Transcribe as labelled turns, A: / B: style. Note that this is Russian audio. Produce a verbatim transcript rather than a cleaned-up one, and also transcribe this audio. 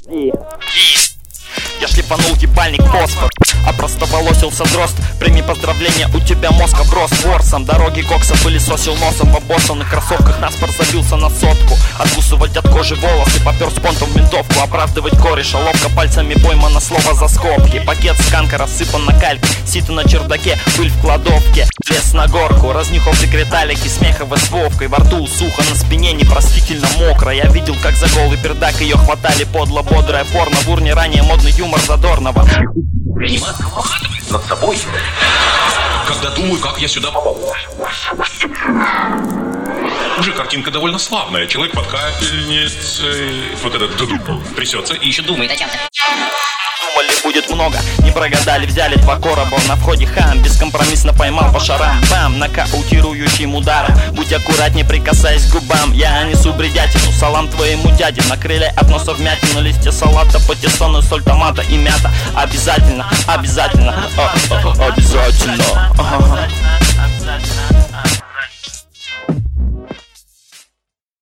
A: И... Я шлифанул ебальник фосфор, а простоволосился дрозд. Прими поздравления, у тебя мозг оброс ворсом. Дороги кокса пылесосил носом в обоссанных кроссовках. Наспор забился на сотку. Откусывать от кожи волосы, попер с понтом в ментовку. Оправдывать кореша, ловко пальцами поймано слово за скобки. Пакет сканка рассыпан на кальке, сито на чердаке, пыль в кладовке. Лез на горку, разнюхал секреталики, смеховой с Вовкой. Во рту сухо, на спине непростительно мокро. Я видел, как за голый пердак ее хватали подло, бодрое порно. В урне ранее модный юмор Задорнова.
B: Внимательно ухаживает над собой, когда думаю, как я сюда попал. Уже картинка довольно славная. Человек под капельницей, вот этот трясется и еще думает о чем-то.
A: Думали, будет много, не прогадали, взяли два короба. На входе хам, бескомпромиссно поймал по шарам. Бам, нокаутирующим ударом. Будь аккуратнее, прикасаясь к губам. Я несу бредятину, салам твоему дяде. На крыле от носа вмятину, листья салата, патиссоны, соль, томата и мята. Обязательно, обязательно, а, а, обязательно. Ага.